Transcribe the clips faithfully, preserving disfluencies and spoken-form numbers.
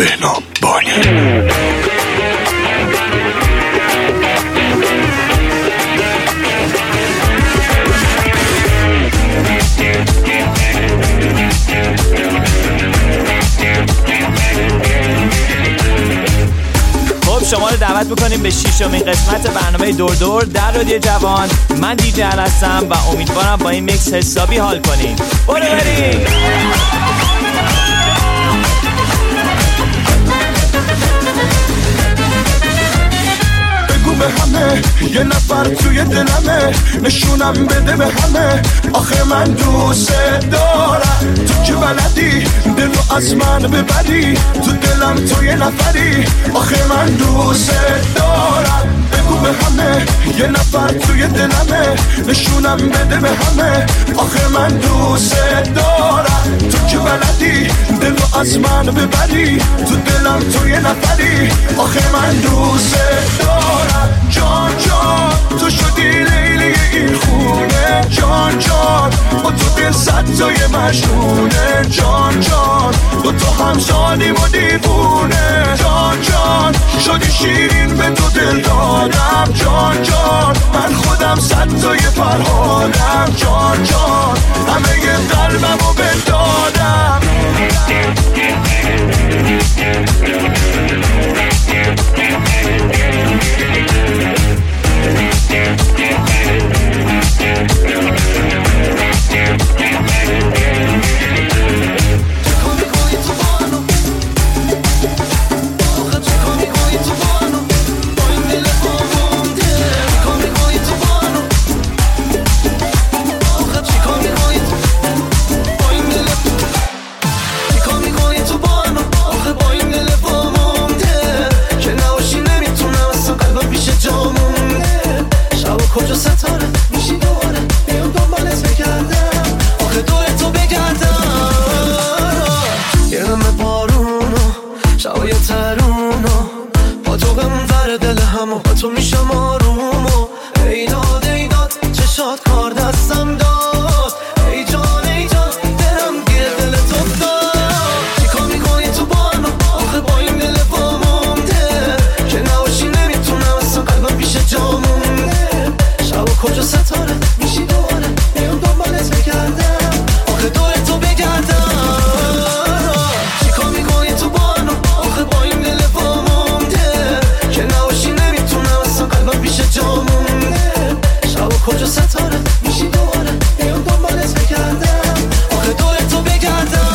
بهنام بانی. شما رو دعوت میکنیم به ششمین قسمت برنامه دور دور در رادیو جوان. من دیجی هستم و امیدوارم با این میکس حسابی حال کنین. برو بریم. به همه یه نفر توی دلمه، نشونم بده به همه آخه من دوست دارم. تو که بلدی دلو از من ببری، تو دلم تو یه نفری آخه من دوست دارم. بگو به همه یه نفر توی دلمه، نشونم بده به همه آخه من دوست دارم. تو که بلدی دلو از من ببری، تو دلم تو یه نفری آخه من دوست دارم. جان جان تو شدی لیلی این خونه، جان جان با تو دل صد تای مجنونه، جان جان با تو همزادیم و دیوونه، جان جان شدی شیرین به تو دل دادم، جان جان من خودم صد تای فرهادم، جان جان همه ی قلبم رو بدادم. کجا ستاره میشی دوباره بیام دنبالت بگردم، آخه دور تو بگردم. گردم بارونو شبای ترونو، با تو غم ور دل همو، با تو میشم آرومو. ای داد ای داد چشات کار دستم داد، ای جان ای جان دلم گیر دل تو داد. چیکار میکنی تو بانو آخه با این دل با مونده، که نباشی نمیتونم اصلا قلبم پیش جامون. کجا ستاره میشی دوباره بیام دنبالت بگردم، آخه دور تو بگردم. چیکار میکنی تو بانو آخه با این دل با مونده، که نباشی نمیتونم اصلا قلبم پیش جامونه. شب کجا ستاره میشی دوباره بیام دنبالت بگردم، آخه دور تو بگردم.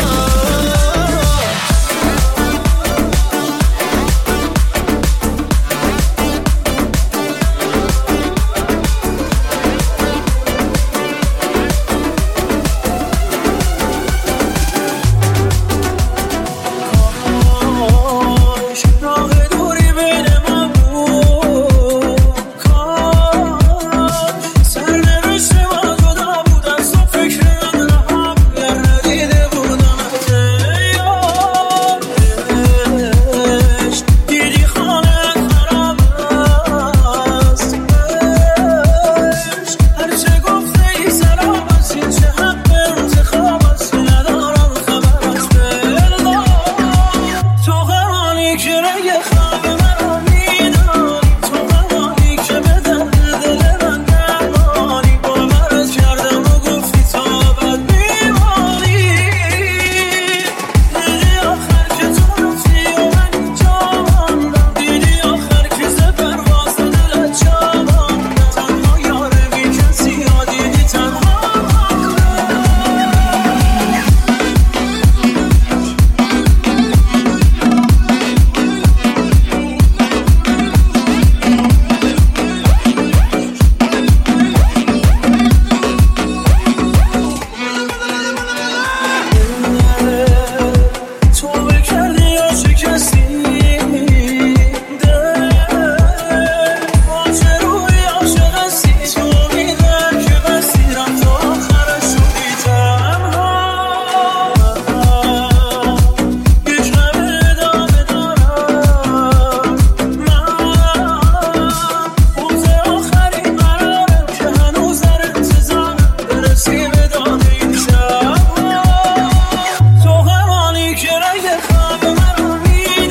خواب مرا میدانی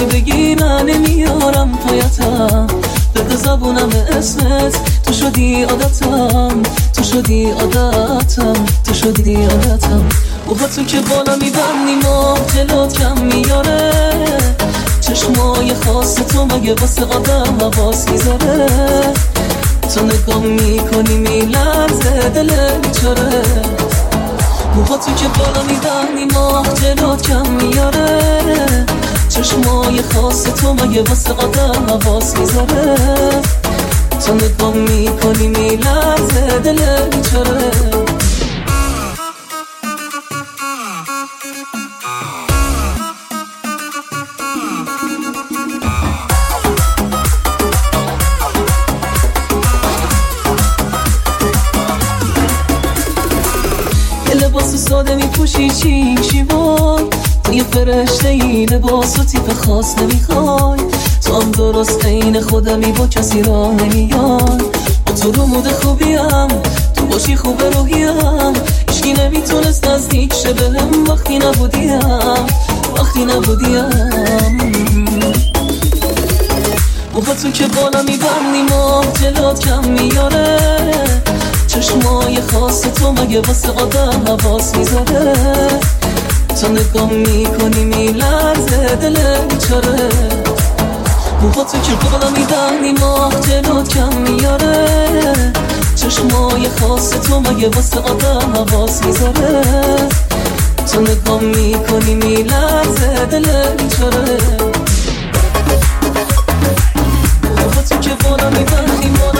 هرچی بگی من نمیارم پایتم، به زبونم اسمت تو شدی عادتم، تو شدی عادتم، تو شدی عادتم. موها تو که بالا میبندی ما جلوت کم میاره، چشمای خاص تو مگه واسه آدم حواس میذاره، تو نگاه میکنی میلرزه دل بیچاره. موها تو که بالا میبندی ما جلوت کم میاره، چشمای خاص تو مگه واسه آدم حواس میذاره، تو نگاه میکنی میلرزه دل بیچاره. لباس ساده میپوشی چی چی وای، تو یه فرشته ای لباس و تیپ خاص نمیخوای، تو هم درست عین خودمی با کسی را نمیای. تو رو مود خوبیم تو باشی خوب روحیم، هیچکی نمیتونست نزدیک شه بهم وقتی نبودیم، وقتی نبودیم. موها تو که بالا میبندی ما جلوت کم میاره، چشمای خاص تو مگه واسه آدم حواس میذاره، تو نگاه میکنی میلرزه دل بیچاره. موها تو که بالا میبندی ما جلوت کم میاره، چشمای خاص تو مگه واسه آدم حواس میذاره، تو نگاه میکنی میلرزه دل بیچاره. موها تو که بالا میبندی ما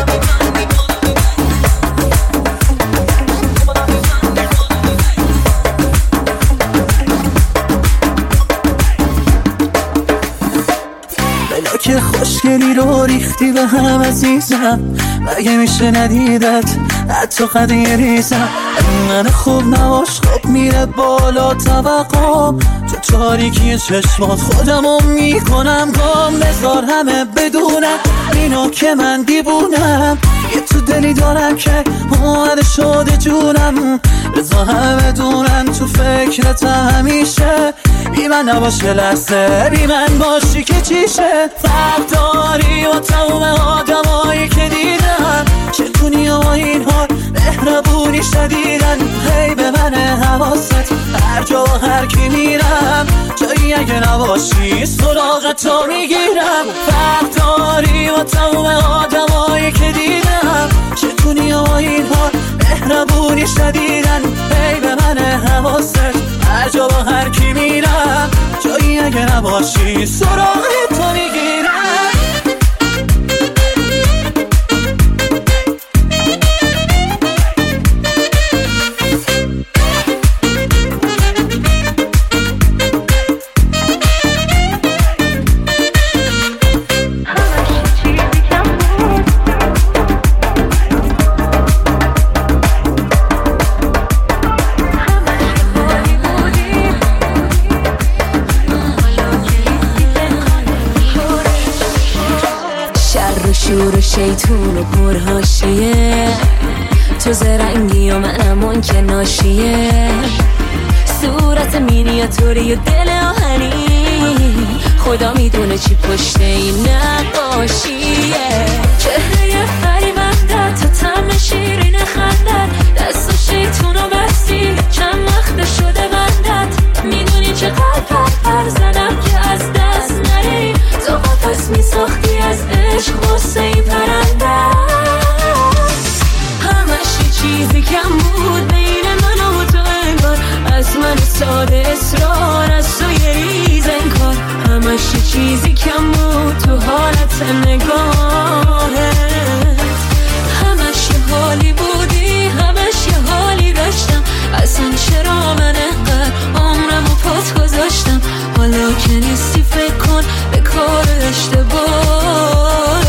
که خوشگلی رو ریختی به هم عزیزم، مگه میشه ندیدت حتی قدی ریزم. من خوب نباش خوب میره بالا طبقام، تو تاریکی چشمات خودمو میکنم گام. بذار همه بدونم اینو که من دیوونم، یه تو دلی دارم که اومده شده جونم. بذار همه بدونم تو فکرتم همیشه، بی من نباشه لحظه بی من باشی که چیشه. فرق داری و تموم آدمایی که دیدم، چطونی و این حال مهربونی شدیدن. هی به من حواست هر جا و هر کی میرم، جایی اگه نباشی سراغ تو میگیرم. فرق داری و تموم آدمایی که دیدم، چطونی و این حال مهربونی شدیدن. هی به من حواست هر جا و هر کی میرم، جایی اگه نباشی سراغ تو میگیرم. شور شیطون و پرهاشیه، تو زرنگی و منم اون که ناشیه. صورت مینیاتوری و دل آهنی، خدا میدونه چی پشت این نقاشیه. چهره فریبنده تو طعم شیرین خندت، دست و شیطون و بستی چند وقت شده بندت. میدونی چقدر پر پر زدم که از دست نری، تو قفس میساختی از عشق غصه ای پرنده. همش چیزی کم بود بین من و تو انگار، از من ساده اصرار از تو یه ریز انکار. همش چیزی کم بود تو حالت نگاهت، همش یه حالی بودی همش یه حالی داشتم. اصلا چرا من انقدر عمرم و پات گذاشتم، حالا که نیستی فکر کن به کار اشتباهت.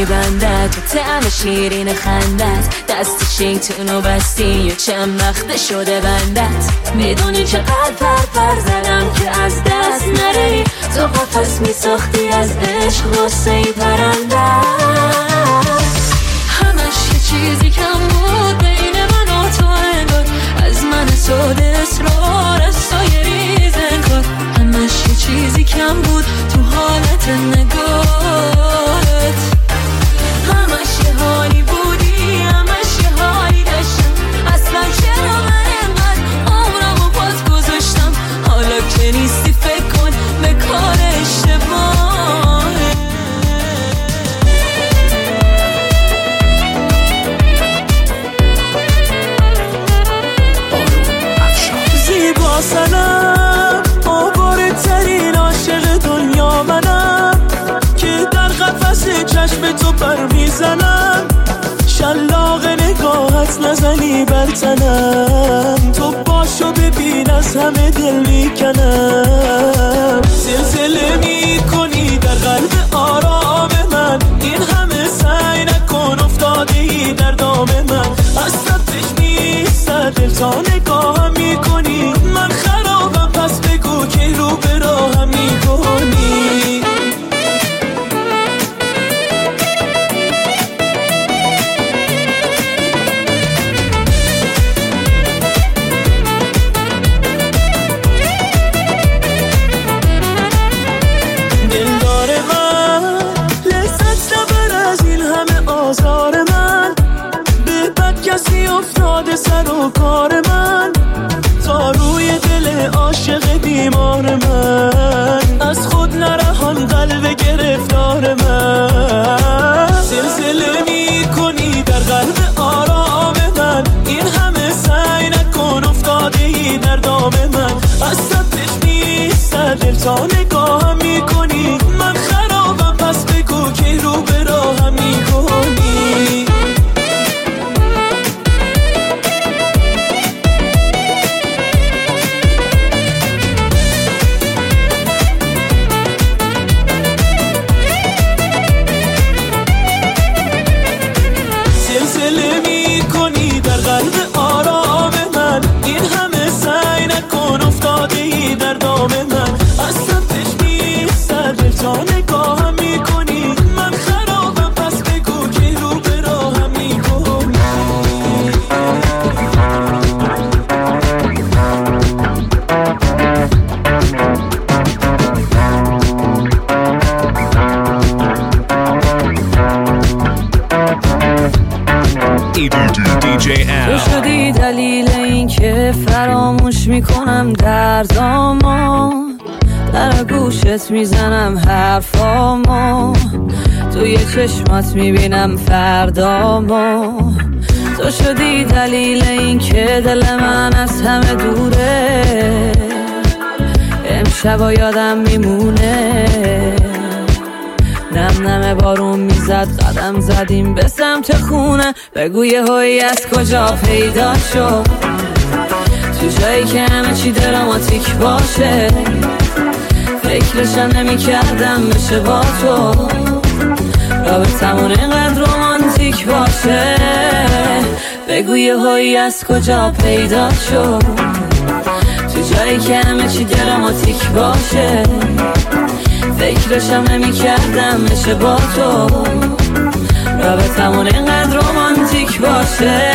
میبندد تو طعم شیرین خندت، دست شیطونو بستی یا چند وقت شده بندت. میدونی چقدر پر پر زدم که از دست نری، تو قفس میساختی از عشق واسه این پرنده. همش یه چیزی کم بود بین من و تو، انگار از من سود اصرار از تو یه ریز انگار. همش یه چیزی کم بود تو حالت نگاهت، همش یه حالی بودی، همش یه حالی داشتم. اصلا چرا من اینقدر عمرمو باز گذاشتم؟ حالا که نیستی فکر کن به کار اشتباهه. زیبا سنم آواره ترین عاشق دنیا منم، که در قفس چشم تو پر میزنم. شلاق نگاهت نزنی بر تنم، تو باشو ببین از همه دل میکنم. زلزله میکنی در قلب آرام من، این همه سعی نکن افتادی در دام من. اصلا پیش نیست دل تا نگاهم میکنی، من خرابم پس بگو که رو به راهم میکنی. دلدار من لذت نبر از این همه آزار من، به بد کسی افتاده سر و کار من. تا روی دل عاشق بیمار من، از خود نرهان قلب گرفتار من. زلزله میکنی در قلب آرام من، این همه سعی نکن افتادی در دام من. اصلا پیش نیست دل تا نگاهم میکنی، من خرابم پس بگو که رو به راهم میکنی. زلزله میکنی در قلب آرام من، این همه سعی نکن افتادی در دام من. اصلا پیش نیست دل تا نگاهم میکنی، من خرابم پس بگو که رو به راهم میکنی. تو شدی دلیل این که فراموش میکنم دردامو، در گوشت میزنم حرفامو، توی چشمات میبینم فردامو. تو شدی دلیل این که دل من از همه دوره، امشبا یادم میمونه. نم نم بارون میزد قدم زدیم به سمت خونه، بگو یه هایی از کجا پیدا شد، تو جایی که همه چی دراماتیک باشه. فکرشم نمی کردم بشه با تو، رابطمون اینقدر رومانتیک باشه. بگو یه هایی از کجا پیدا شد، تو جایی که همه چی دراماتیک باشه. فکرشم نمی کردم بشه با تو، رابطمون اینقدر رومانتیک باشه.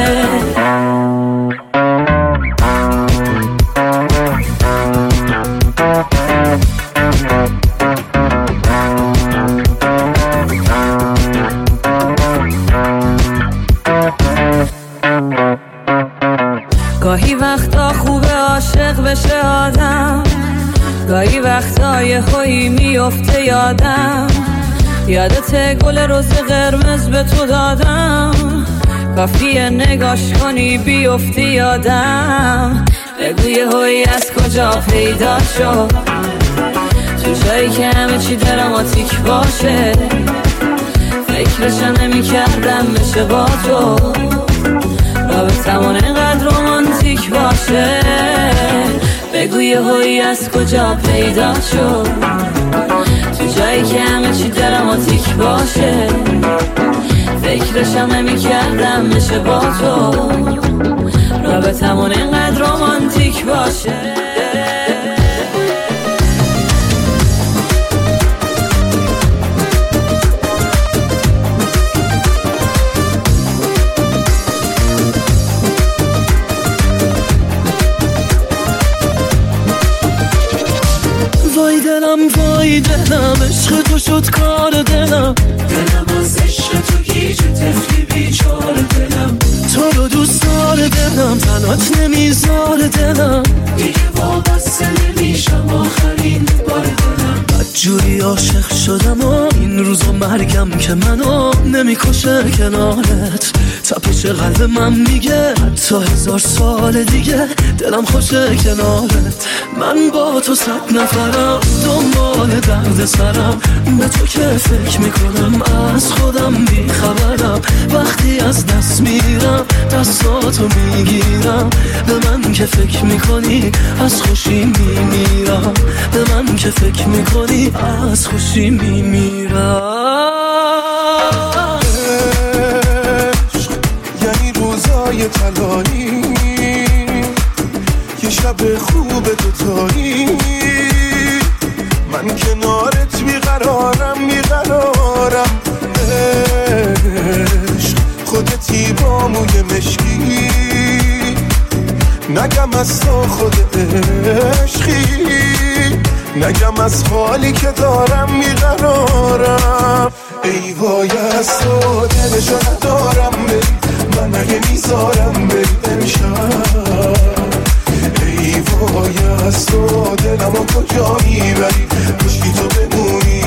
گاهی وقتا خوبه عاشق بشه آدم، گاهی وقتا یه خویی میفته یادم. یادت گل روز قرمز به تو دادم، کافیه نگاش کنی بیفتی یادم. بگو یه هایی از کجا پیدا شد، تو جایی که همه چی دراماتیک باشه. فکرشم نمی کردم بشه با تو، رابطمون اینقدر رومانتیک باشه. بگو یه هایی از کجا پیدا شد، تو جایی که همه چی دراماتیک باشه فکرشم نمی کردم میشه با تو رابطمون اینقدر رومانتیک باشه. وای دلم وای دلم عشق تو شد کار دلم دلم از عشق تو گیج تفلی بیچاره دلم تو رو دوست داره دلم تنات نمیذار دلم دیگه وابسته نمیشم آخرین بار دلم بدجوری عاشق شدم و این روزا مرگم که منو نمیکشه کنارت تپش قلب من میگه حتی هزار سال دیگه دلم خوشه کنارت من با تو صد نفرم دنبال درد سرم به تو که فکر میکنم از خودم بیخبرم وقتی از دست میرم دستاتو میگیرم به من که فکر میکنی از خوشی میمیرم به من که فکر میکنی از خوشی میمیرم. یعنی روزای طلایی یه شب خوب دوتایی من کنارت بیقرارم بیقرارم عشق خودتی با موی مشکی نگم از تو خود عشقی نگم از حالی که دارم بیقرارم ای وای از تو دلشو ندارم بری من اگه میذارم بری امشب ای وای از تو دلمو کجا میبری کشکی تو بمونی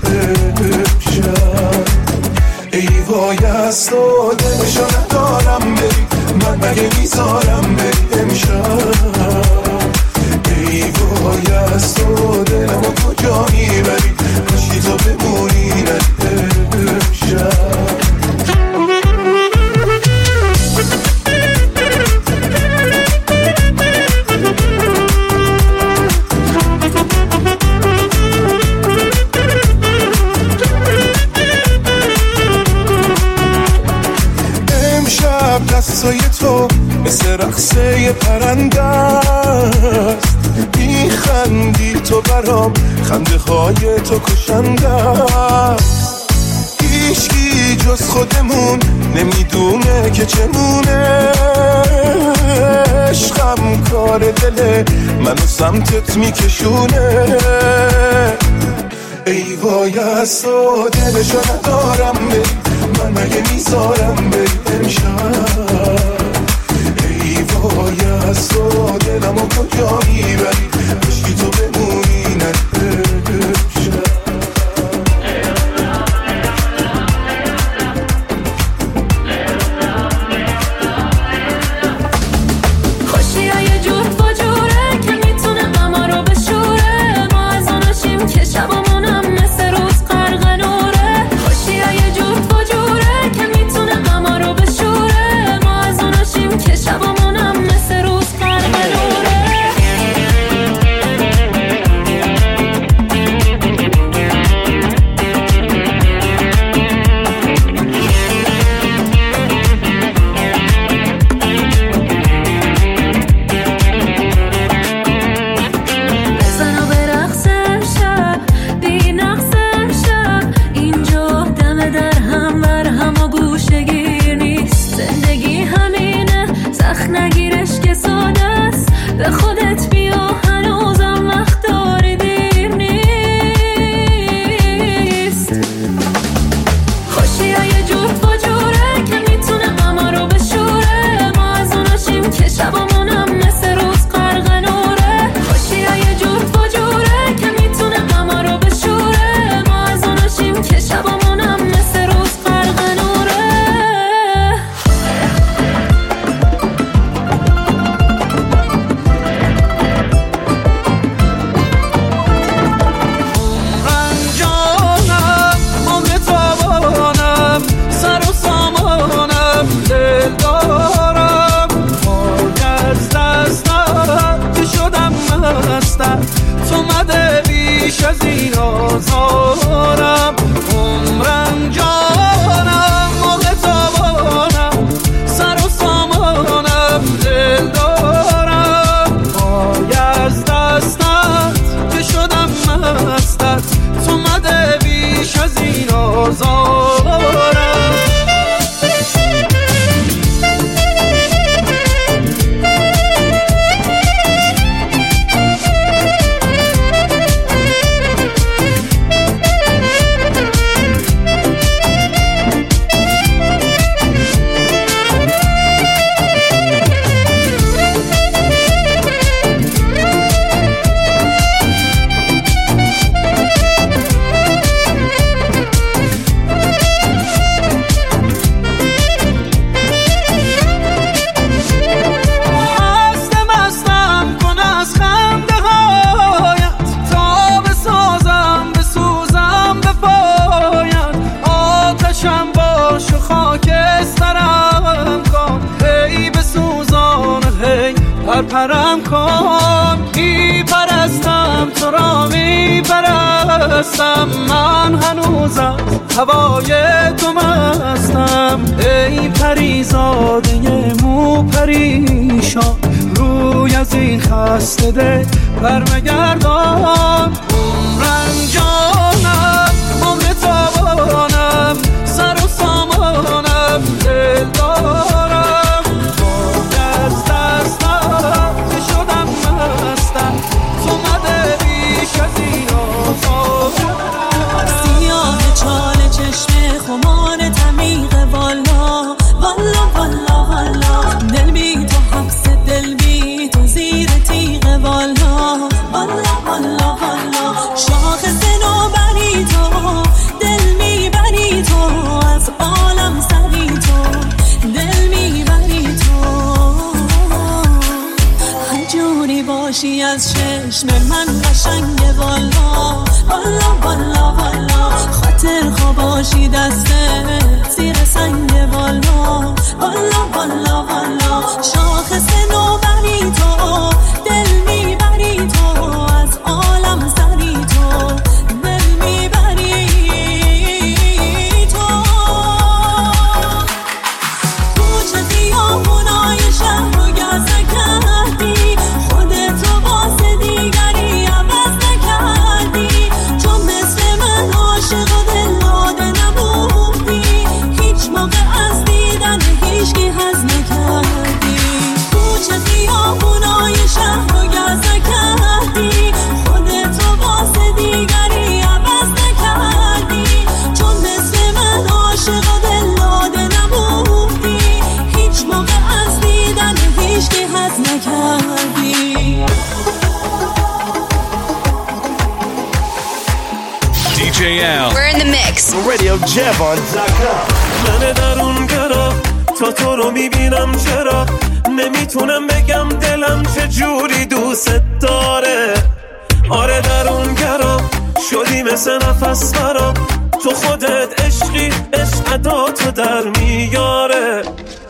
نمشب ای وای از تو دلشو ندارم بری من اگه میذارم بری امشب ای وای از تو دلمو کجا میبری کشکی تو بمونی نمشب. دستای تو مثل رقصه پرنده است میخندی تو برام خنده های تو کشنده است هیچکی جز خودمون نمیدونه که چمونه عشقم کار دله منو سمتت میکشونه ای وای از تو دلشو ندارم بری من مگه میذارم بری امشب ای وای از تو دلمو کجا میبری کشکی تو بمونی نمشب. خوشی های جور با جوره که میتونه غما رو بشوره ما از آناشیم که شبامونم مثل روز غرق نوره خوشی های جور با جوره که میتونه غما رو بشوره ما از آناشیم که شبامونم مثل روز غرق نوره پر پرم کن، می پرستم تو را می پرستم، من هنوز از هوای تو مستم. ای پریزاده مو پریشان، روی از این خسته دل برمگردان. عمرم جانم عمر تابانم، سر و سامانم دل دارم. از دستم که شدم مستم، تو مده بیش از این آزادم. سیاه چال چشم خمار تمیغ والا والا والا والا، دل بی تو حبس دل بی تو زیر تیغ والا والا والا والا. شاخص نوبری تو دل میبری تو، از عالم سری تو دل میبری تو. هر جوری باشی از چشم من قشنگ والا والا والا والا. خاطر خواه باشی دسته زیر سنگ والا والا والا والا. شاخص نوبری تو دل میبری تو، از عالم سری تو دل میبری تو. کوچه خیابونای شهر رو گزه کردی، خودتو واسه دیگری عوض نکردی. چون مثل من عاشق و دل داده نبودی، هیچ موقع از دیدن هیچکی حظ نکردی. کوچه خیابونای شهر رو گزه کردی، خودتو واسه دیگری عوض نکردی. چون مثل من عاشق و دل داده نبودی، هیچ موقع از دیدن هیچکی حظ نکردی. دی جی L. We're in the mix. radio jevon dot com. من درون گرا تا تو رو میبینم، چرا نمیتونم بگم دلم چه جوری دوست داره. آره درون گرا شدی مثل نفس برام، تو خودت عشقی عشق ادا تو در میاره.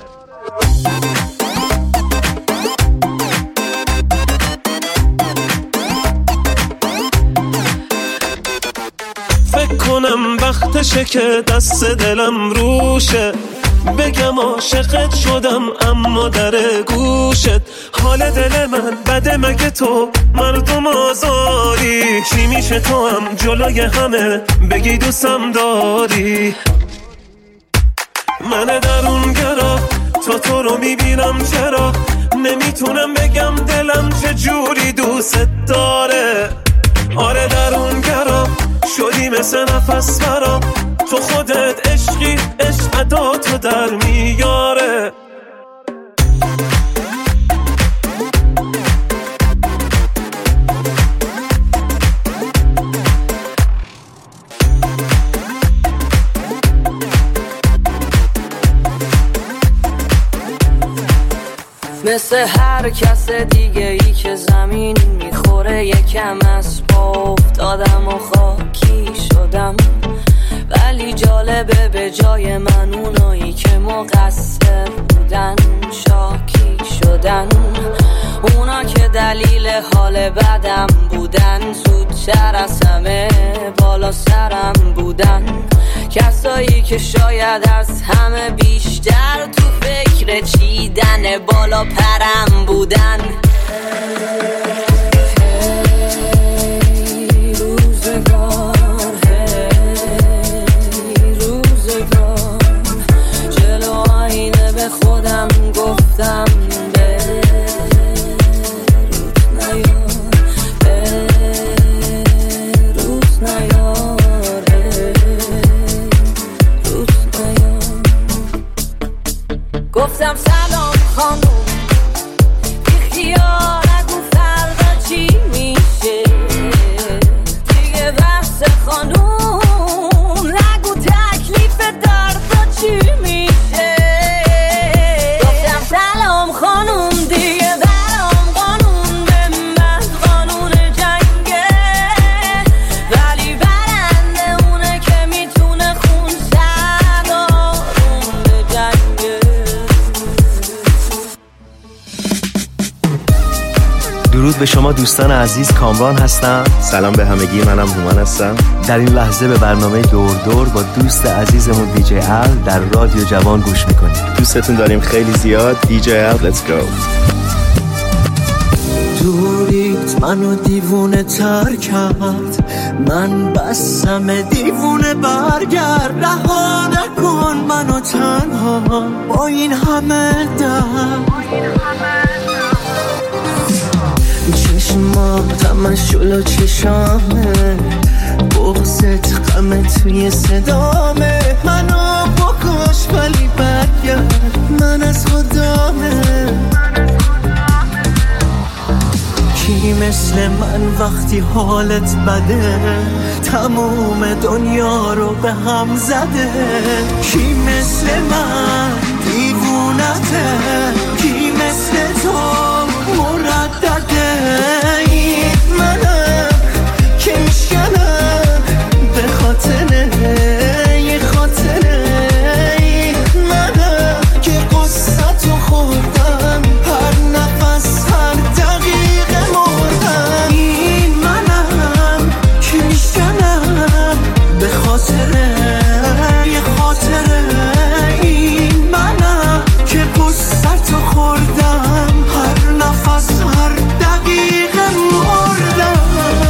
فکر کنم وقتشه که دست دلم روشه، بگم عاشقت شدم اما در گوشت. حال دل من بده مگه تو مردم آزاری، چی میشه تو هم جلوی همه بگی دوستم داری. من درون گرا تا تو رو میبینم، چرا نمیتونم بگم دلم چه جوری دوست داره. آره درون گرا شدی مثل نفس برام، تو خودت عشقی عشق ادا تو در میاره. مثل هر کس دیگه ای که زمین میخوره، یکم از پا افتادم و خاکی شدم. ولی جالبه به جای من اونایی که مقصر بودن شاکی شدن. اونا که دلیل حال بدم بودن، زودتر از همه بالا سرم بودن. کسایی که شاید از همه بیشتر تو فکر چیدن بالا پرم بودن. هی روزگار، هی روزگار، جلو آینه به خودم گفتم گفتم سلام خانم، بی خیال نگو فردا چی میشه دیگه. بحث خانم نگو تکلیف دردا چی میشه. گفتم سلام خانم، دیگه برام قانون به من قانون جنگه، ولی برنده اونه که میتونه خون سر آروم به جنگه. درود به شما دوستان عزیز، کامران هستم. سلام به همگی، منم هومن هستم. در این لحظه به برنامه دور دور با دوست عزیزمون دیجی ال در رادیو جوان گوش میکنیم. دوستتون داریم خیلی زیاد. دیجی ال، let's go. دوریت منو دیوونه تر کرد، من بسم دیوونه برگرد. رها نکن منو تنها با این همه درد. چشمات مشغول و چشامه، بغضت غم توی صدامه. منو بکش ولی برگرد، من از خدامه. کی مثل من وقتی حالت بده، تموم دنیا رو به هم زده. کی مثل من دیوونته، کی مثل تو مردده. این منم که میشکنم به خاطره یه خاطره. این منم که قصتو خوردم، هر نفس هر دقیقه مردم. این منم که میشکنم به خاطره یه خاطره. این منم که قصتو خوردم، هر نفس هر دقیقه مردم.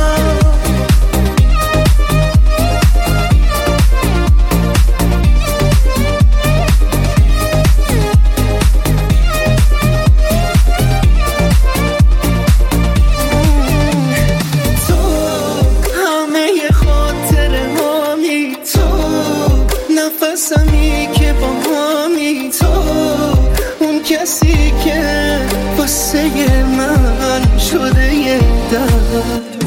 تو همه خاطره هامی، تو نفسمی که با هامی. تو اون کسی که واسه من شده یه درد.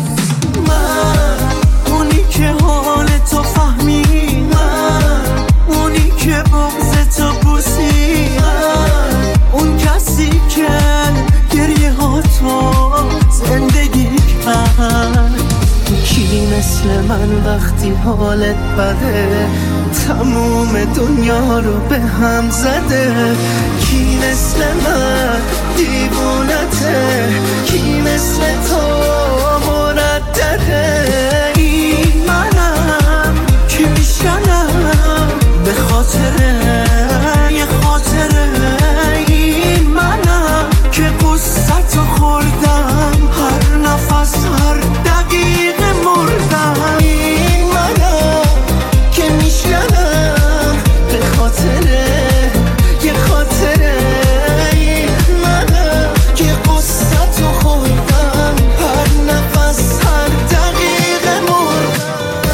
من اونی که حال تو فهمی، من اونی که بغض تو بوسی. من اون کسی که گریه ها تو زندگی کرد. کی مثل من وقتی حالت بده، تموم دنیا رو به هم زده. کی مثل من دیوونته، کی مثل تو مردده. این منم که میشنم به خاطره یه خاطره. این منم که قصتو خوردم، هر نفس هر دقیقه مردم. این منم که میشنم به خاطره یه خاطره. این منم که قصتو خوردم، هر نفس هر دقیقه مردم.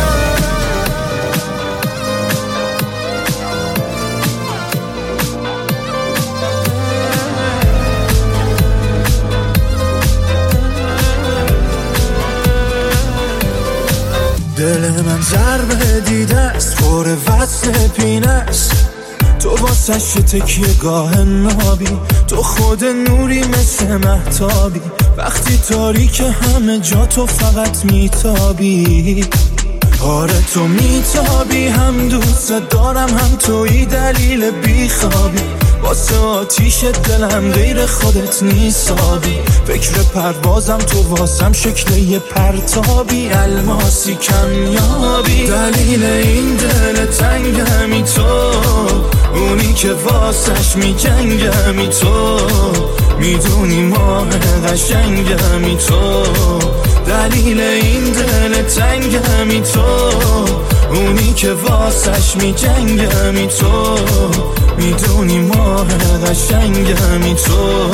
دل من ضربه دیده است، پر وصل پینه است. تو واسش تکیه گاه نابی، تو خود نوری مثل مهتابی. وقتی تاریک همه جا تو فقط میتابی. آره تو میتابی، هم دوست دارم هم توی دلیل بیخوابی. واسه آتیش دلم غیر خودت نیسابی. فکر پروازم تو واسم شکل یه پرتابی. الماسی کمیابی، دلیل این دل تنگمی تو. اونی که واسش میجنگمی تو. میدونی ماه قشنگمی تو. دلیل این دل تنگمی تو. اونی که واسش میجنگمی تو. میدونی ماه قشنگمی تو.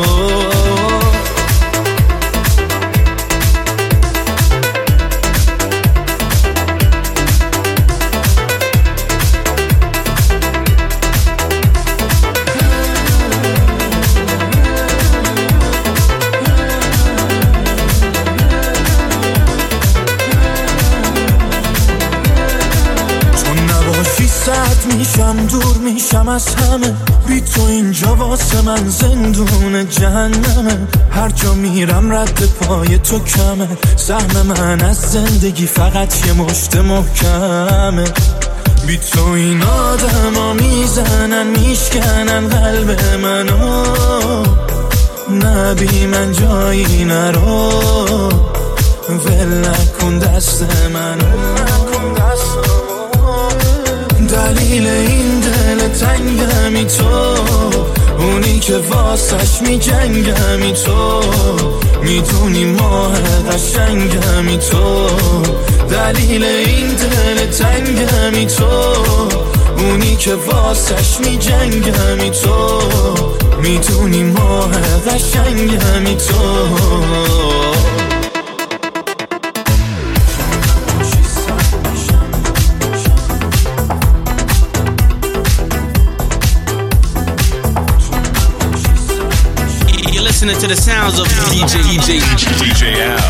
میشم دور میشم از همه، بی تو اینجا واسه من زندون جهنمه. هر جا میرم رد پای تو کمه، سهم من از زندگی فقط یه مشت محکمه. بی تو این آدم ها میزنن میشکنن قلب منو. نبی من جایی نرو ول نکن دست منو دلیل این دل تنگمی تو اونی که واسش می جنگمی تو میدونی ماه قشنگمی تو دلیل این دل تنگمی تو اونی که واسش می جنگمی تو میدونی ماه قشنگمی تو Listening to the sounds of D J D J D J Al.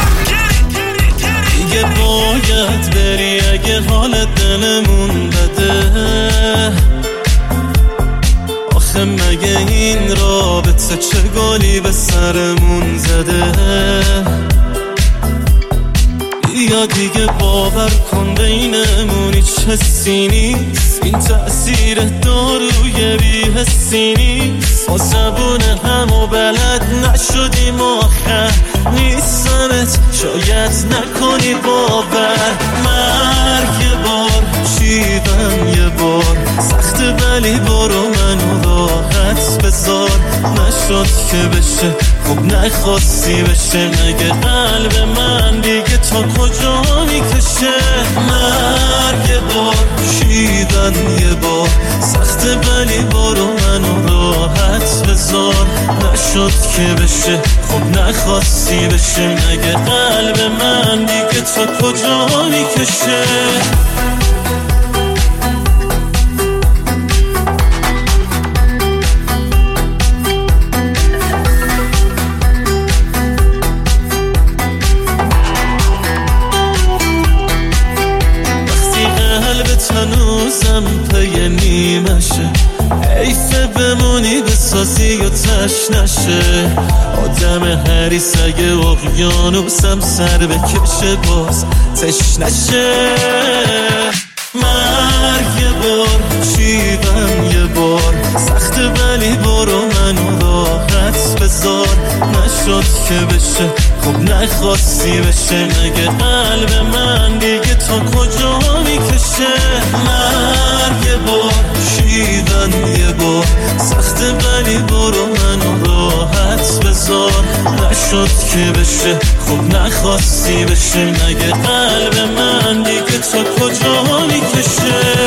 دیگه باید بری اگه حال دلمون بده آخه مگه این رابطه چه گلی به سرمون زده یا دیگه باور کن بینمون هیچ حسی نیست این تأثیر داروی بی‌حسی نیست ما زبون همو بلد نشدیم آخر نیستمت شاید نکنی باور مرگ یه بار شیون یه بار سخت ولی برو منو راحت بذار نشد که بشه خب نخواستی بشه مگه قلب من دیگه تا کجا میکشه مرگ یه بار شیون یه بار سخت ولی برو منو راحت بذار نشد که بشه خب نخواستی بشه مگه قلب من دیگه تا کجا میکشه هنوزم پی نیمشه حیفه بمونی بسازی و تش نشه آدم هریس اگه اقیانوسم سر بکشه باز تش نشه مرگ یه بار شیون یه بار سخت ولی برو منو راحت بذار نشد که بشه خب نخواستی بشه مگه قلب من دیگه تا کجا میکشه مرگ یه بار شیون یه بار سخت ولی برو منو راحت بذار نشد که بشه خب نخواستی بشه مگه قلب من دیگه تا کجا میکشه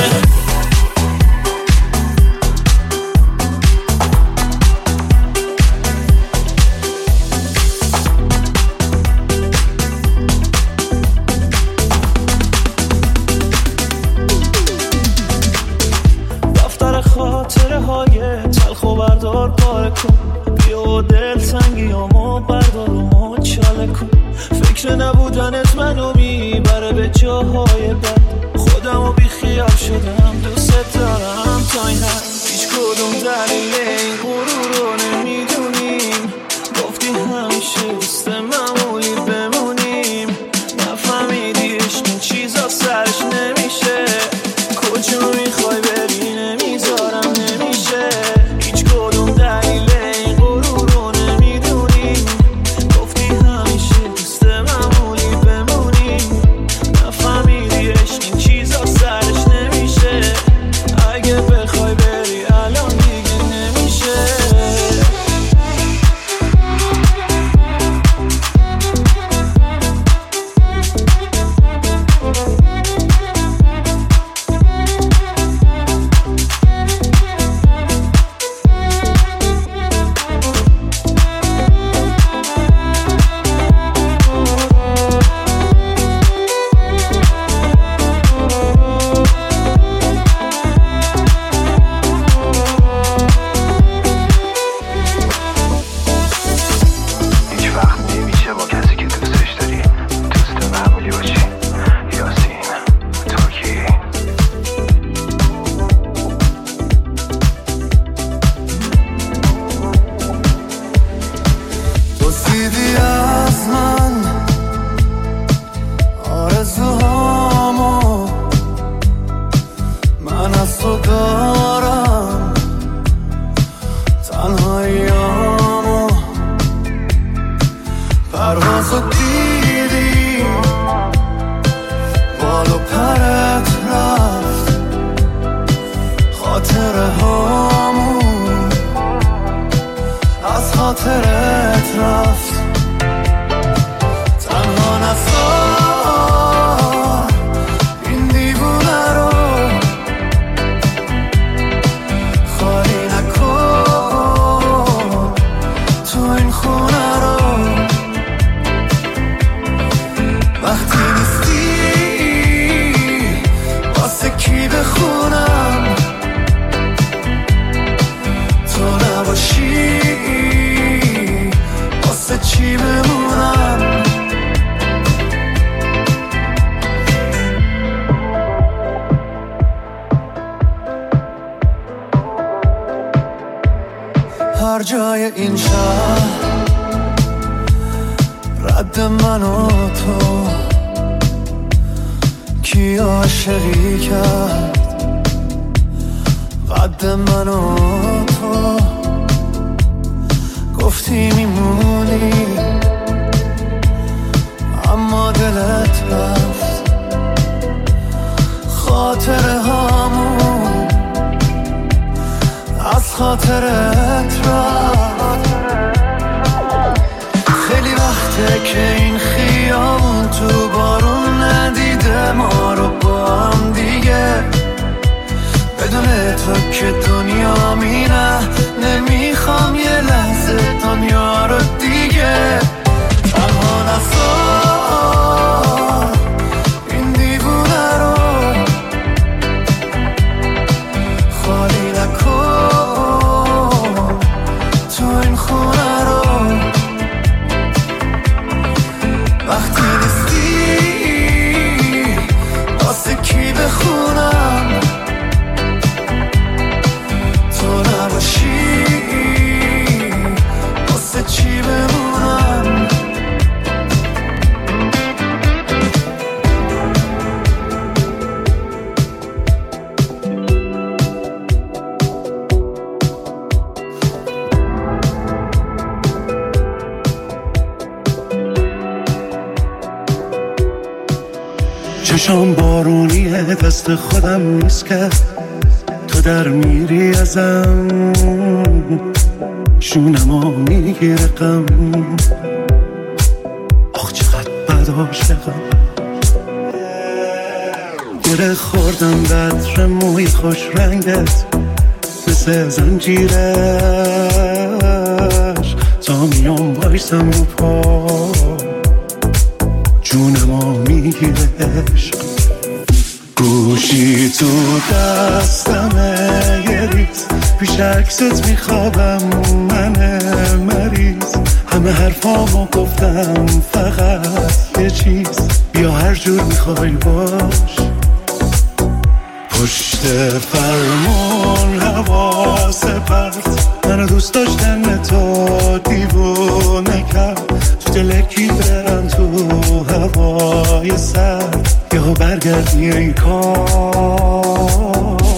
فکر نبودنت منو میبره به جاهای بد خودمو بی خیال شدم دوست دارم تا این حد هیچ کدوم دلیل این غرور رو نمیدونیم گفتی همیشه دوست معمولی بمونیم نفهمیدی عشق این چیزا سرش نمیشه کجا میخوای بری نمیذارم نمیشه هیچ کدوم دلیل این غرور رو نمیدونیم گفتی همیشه دوست معمولی بمونیم نفهمیدی عشق این چیزا سرش نمیشه اگه بخوای بری الان دیگه هر جای این شهر رد من و تو کی عاشقی کرد قد من و تو گفتی میمونی اما دلت رفت خاطره هامون از خاطرت رفت خیلی وقته که این خیابون تو بارون ندیده ما رو با هم دیگه بدون تو که دنیا مینه نمیخوام یه لحظه دنیا رو دیگه تنها نسار این دیوونه رو خالی نکن تو این خونه رو وقتی نیستی واسه کی بخونم تو نباشی واسه چی بمونم چشام بارونیه دست خودم نیست که تو در میری ازم شونمو میگیره غم آخ چقدر بد عاشقم گره خوردم بطر موی خوش رنگت مثل زنجیرش تا میام بایستم رو پا جونمو میگیره عشق گوشی تو دستمه یه ریز پیش عکست میخوابم من مریض همه حرفامو گفتم فقط یه چیز بیا هر جور میخوای باش پشت فرمون حواس پرت منو دوست داشتن تو دیوونه کرد تو دلکی برم تو هوای سرد یهو برگردی ای کار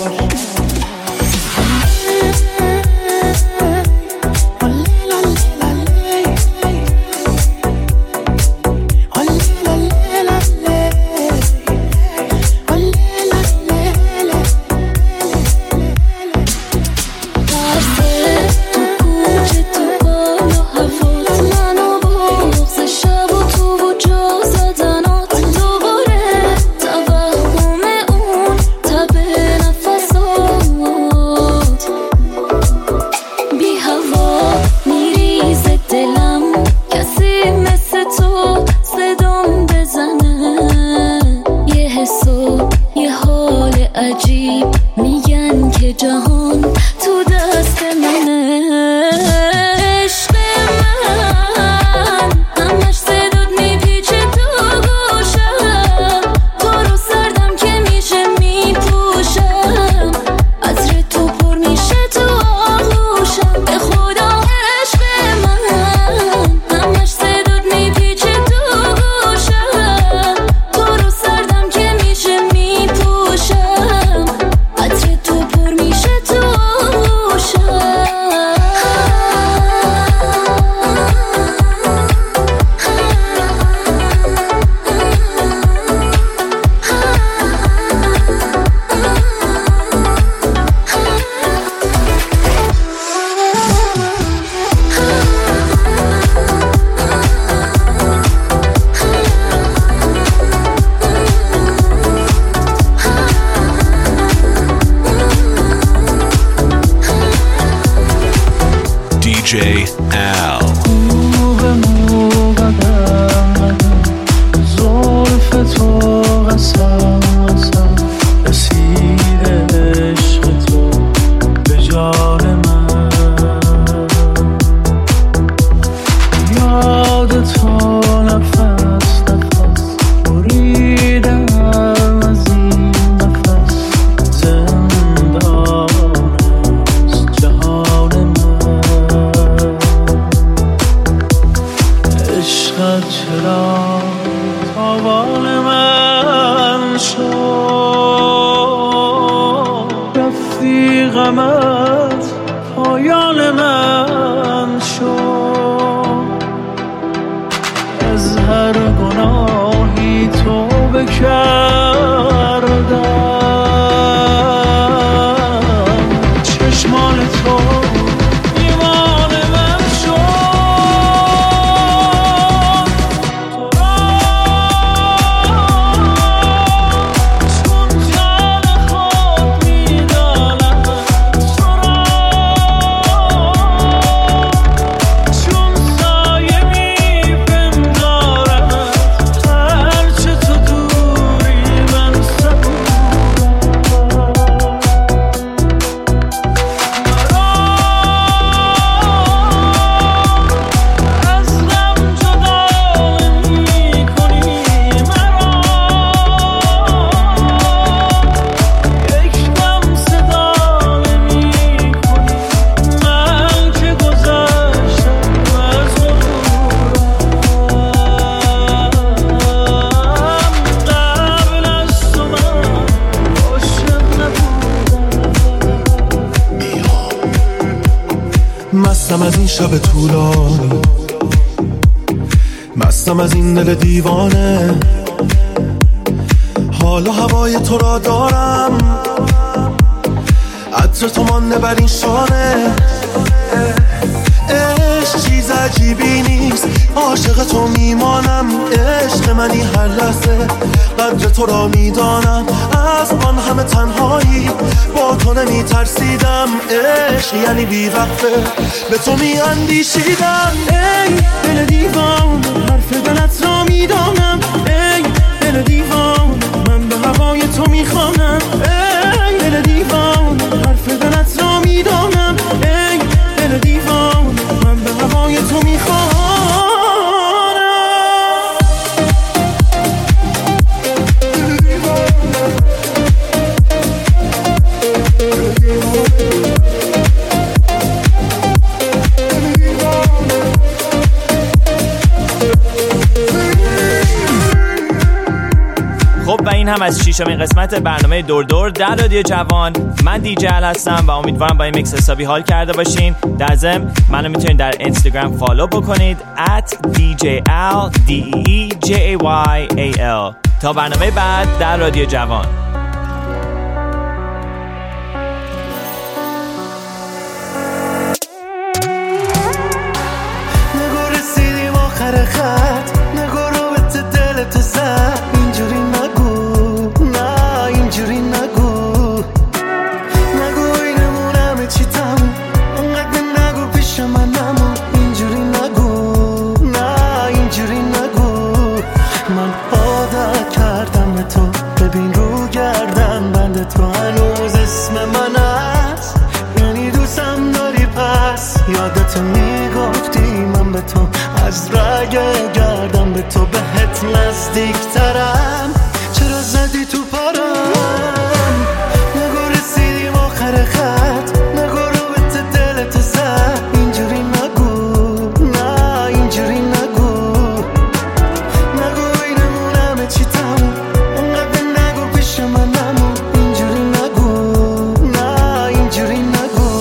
دی جی Al. موقع موقع زلف تو قسم قسم رسیده عشق تو به جان من یاد تو نفس نفس بریدم از این نفس زندان است جهان من مستم از این شب طولانی، مستم از این دل دیوانه. حالا هوای تو را دارم، عطر تو مانده بر این شانه. عشق چیز عجیبی نیست، عاشق تو میمانم. عشق منی هر لحظه، قدر تو را میدانم. از آن همه تنهایی با تو نمی ترسیدم. عشق یعنی بی‌وقفه به تو می اندیشیدم. ای دل دیوان، حرف دلت را میدانم. ای دل دیوان، من به هوای تو میخوانم. ای دل دیوان، حرف دلت را میدانم. ای دل دیوان، من به هوای تو میخوانم. خب و این هم از ششمین قسمت برنامه دور دور در رادیو جوان. من دیجی ال هستم و امیدوارم با این میکس حسابی حال کرده باشین. در ضمن منو میتونید در اینستاگرام فالو بکنید ات دی جی ال دی ای جی ای وای ای ال. تا برنامه بعد در رادیو جوان. نگو رسیدیم آخر خط، نگو رابط دلت زد. اینجوری نگو، نه اینجوری نگو. نگو اینمون همه چی تموم، انقدر نگو پیش من نمون. اینجوری نگو، نه اینجوری نگو. من عادت کردم به تو، ببین رو گردن بند تو هنوز اسم من هست. یعنی دوستم داری پس، یادت میگفتی من به تو از رگ گردم به تو بهت نزدیک ترم. چرا زدی تو پارم؟ نگو رسیدیم آخر خط، نگو رابط دلت زد. اینجوری نگو، نه اینجوری نگو. نگو اینمون همه چی تموم، انقدر نگو پیش من نمون. اینجوری نگو، نه اینجوری نگو.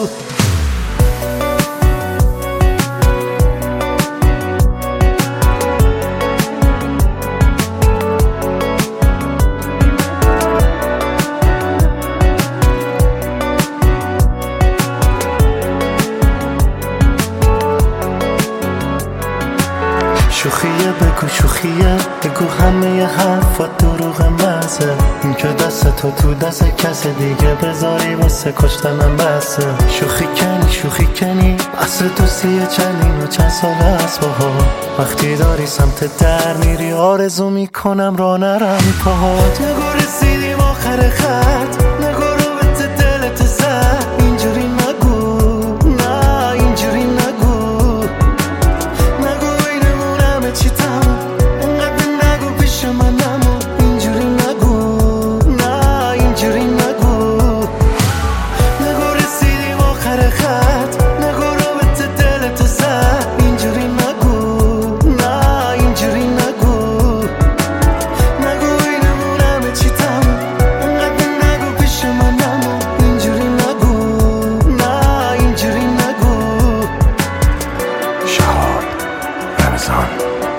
شوخیه بگو شوخیه، بگو همه ی حرفات دروغ مزه. این که دست تو تو دست کس دیگه بذاری واسه کشتنم بسه. شوخی کنی شوخی کنی، اصل دوستیه چندین و چند سال از باها. وقتی داری سمت در میری آرزو میکنم را نرم پاهات. نگو رسیدیم آخر خط، نگو رابط دلت زد. اینجوری نگو، نه اینجوری نگو. نگو اینمون همه چی تموم، انقدر نگو پیش من نمون. اینجوری نگو، نه اینجوری نگو. نگو رسیدیم آخر خط، نگو رابط دلت زد. اینجوری نگو، نه اینجوری نگو. نگو اینمون همه چی تموم، انقدر نگو پیش من نمون. اینجوری نگو، نه اینجوری نگو. شهاب رمضان